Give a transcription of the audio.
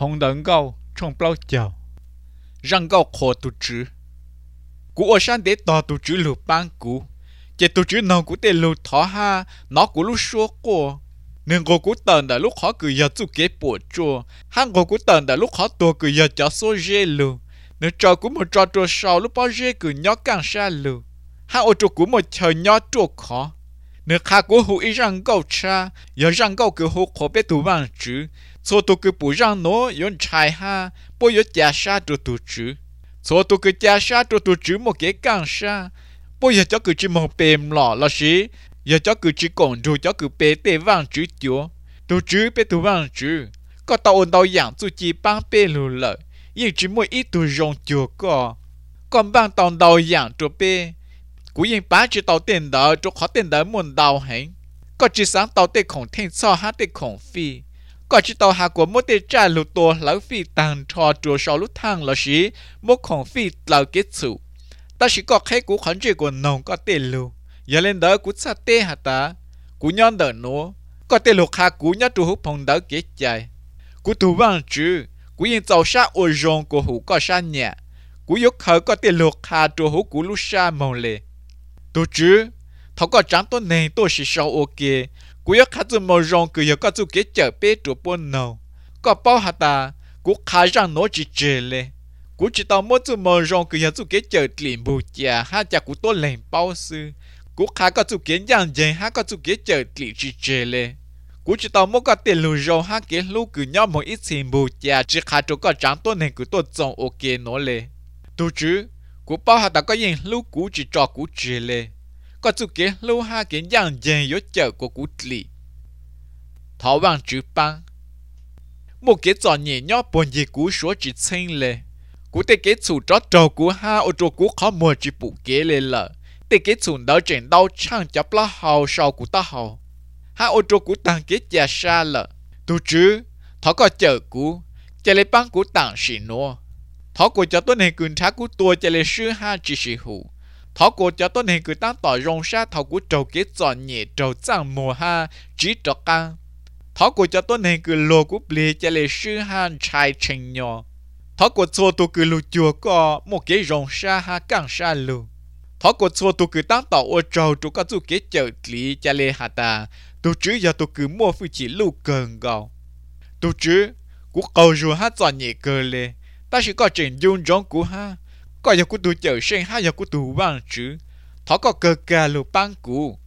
hồng đấng gạo trong bao chảo răng gạo khó tụ chữ cú ở sang để tỏ tụ chữ lục bang cú chỉ tụ chữ nào cú để lục thọ ha nó cú lúc xua qua nên cú tận đã lúc khó cứ giờ chú kế bộ chua hàng cú tận đã lúc khó tua cứ giờ cho số dê lu nếu cho cú một trò trò sau lúc bao dê cứ nhó càng xa lu hàng ô tô cú một chờ nhó trua khó nếu khá cú hữu ý răng gạo cha giờ răng gạo cứ hữu khó biết tụ bằng chữ số tụ cứ bù răng nó yon chai ha bố yon trả xa tụ chữ số tụ cứ trả xa tụ chữ một cái càng xa bố giờ cho cứ chỉ một bềm lọ là gì giờ cho cứ chỉ còn rồi cho cứ bê tê vang chữ chúa tụ chữ bê tụ vang chữ có tàu ôn tàu dạng tụ chỉ bang bê lù lợi nhưng chỉ mỗi ít tụ rong chúa có còn bang tàu dạng tụ bê cú yên bá chỉ tàu tiền đỡ tụ khó tiền đỡ muốn đào hẹn có chỉ sáng tàu tê khổng thiên so hát tê khổng phi có chỉ tàu hạ của mỗi tê trả lụt tổ lão phi tàng trò chùa sau lúc thang là gì mỗi khổng phi lão kết thúc ta chỉ có khách cú khẩn chế của nông có tê lù giờ lên đỡ cú sa tê hả ta cú nhon đỡ nó có tê lù khá cú nhá tụ hút phong đỡ kết chạy cú tụ vang chữ cú yên giàu sa ô rong của hủ có sa nhẹ cú yếu khởi có tê lù khá tụ hút cú lu sa màu lệ tụ chữ thọ có trắng tôi này tôi sẽ sau ok cú yếu khá tụ màu rong cứ yếu có tụ kết chở bê tụ bốn nâu có bao hả ta cú khá răng nó chỉ chê lệ cú chỉ tao mỗi tụ màu rong cứ yếu tụ kết chở liền bù chả ha chả cú tôi lên bao sư cú khá có tụ kiến dạng dày ha có tụ kết chở liền chỉ chê lệ cú chỉ tao mỗi có tiền lù rong ha kết lú cứ nhau một ít tiền bù chả chỉ khá tụ có trắng tôi này cứ tôi trồng ok nó lệ tụ chữ cú bao hả ta có yên lú cú chỉ cho cú chê lệ có tụ kết lú ha kiến dạng dày yếu chở của cú lì thảo vang chữ băng một cái trò nhẹ nhõm buồn gì cú số chỉ xinh lệ cú tê cái chủ chó trâu cú ha ô tô cú khó mua chỉ bù kế lên lợ tê cái chủ đó chuyện đau chăng chấp lá hào sau cú ta hào ha ô tô cú tăng cái nhà xa lợ tu chứ thọ có chờ cú chạy lấy băng cú tặng xì nô thọ của cho tôi này cường thá cú tua chạy lấy sư ha chỉ xì hủ thọ của cho tôi này cường tăng tỏ rong xa thọ cú trâu cái trò nhẹ trâu chẳng mùa ha chỉ trọ căng thọ của cho tôi này cứ lô cú bì chạy lấy sư ha trai trình nhỏ thọ của cho tôi cứ lù chùa có một cái rong xa ha càng xa lù thọ của cho tôi cứ tăng tỏ ô trâu tôi có chú cái chợ lý chạy lấy hà ta tôi chứ giờ tôi cứ mua phi chỉ lù cần gạo tôi chứ cú cầu rồi ha chọn nhẹ cơ lệ ta chỉ có chuyện dung giống cú ha có giờ cú tôi chở sen ha giờ cú tôi vang chứ thọ có cơ ca lù băng cú